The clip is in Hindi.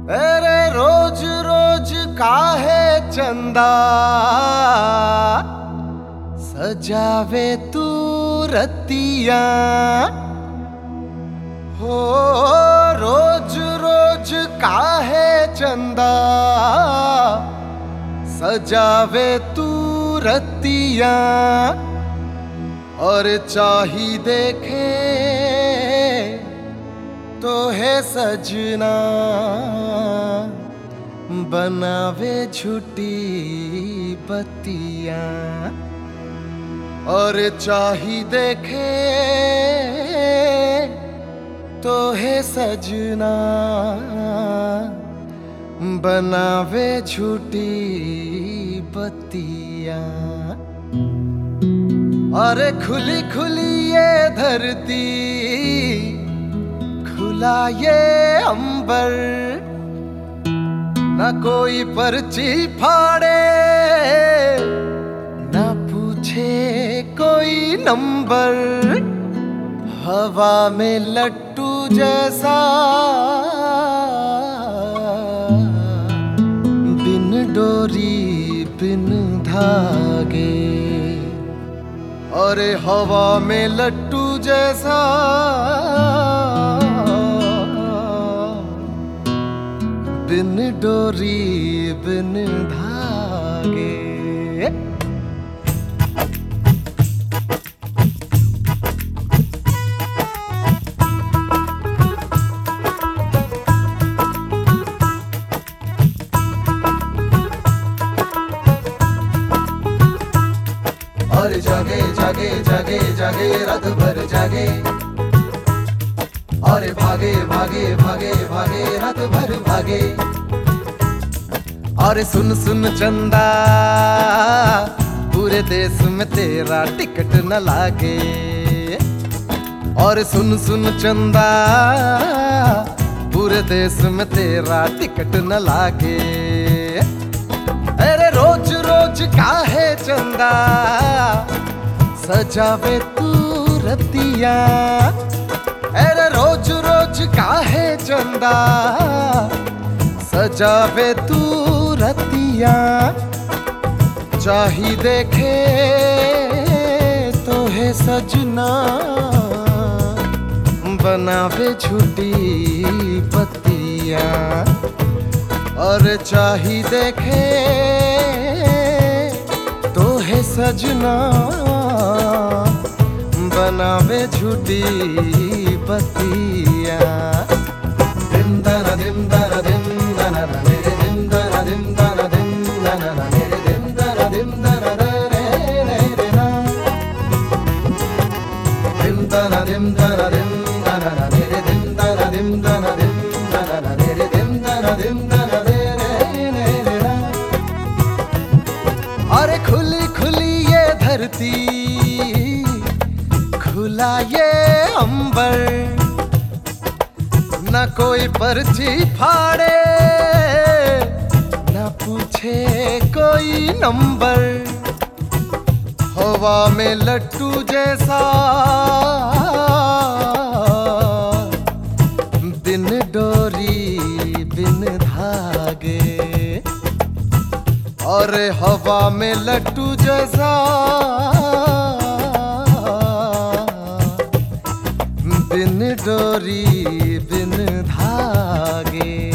अरे रोज रोज काहे चंदा सजावे तू रतिया हो। रोज रोज काहे चंदा सजावे तू रतिया और चाही देखे तो है सजना बनावे झूठी बत्तियां और चाही देखे तो है सजना बनावे झूठी बत्तियां। अरे खुली खुली ये धरती खुला ये अंबर न कोई पर्ची फाड़े न पूछे कोई नंबर। हवा में लट्टू जैसा बिन डोरी बिन धागे और हवा में लट्टू जैसा बिन डोरी बिन धागे। और जागे जागे जागे जागे रात भर जागे और भागे भागे भागे भागे रात भर भागे। और सुन सुन चंदा पूरे देश में तेरा टिकट न लागे। और सुन सुन चंदा पूरे देश में तेरा टिकट न लागे। अरे रोज रोज काहे चंदा सजावे तू रतिया। अरे रोज रोज काहे चंदा सजावे तू रतिया। चाही देखे तो है सजना बनावे झूठी बत्तियां और चाही देखे तो है सजना बनावे झूठी बत्तियां। दिम दना दिम दना दिम दना मेरे दिम दना दिम दना दिम दना मेरे दिम दना दिम दना रे रे रे ना। दिम दना दिम दना दिम दना मेरे दिम दना दिम दना दिम दना मेरे दिम दना दिम दना रे रे रे ना। अरे खुली खुली ये धरती खुला ये अंबर न कोई पर्ची फाड़े न पूछे कोई नंबर। हवा में लट्टू जैसा बिन डोरी बिन धागे और हवा में लट्टू जैसा बिन डोरी बिन धागे।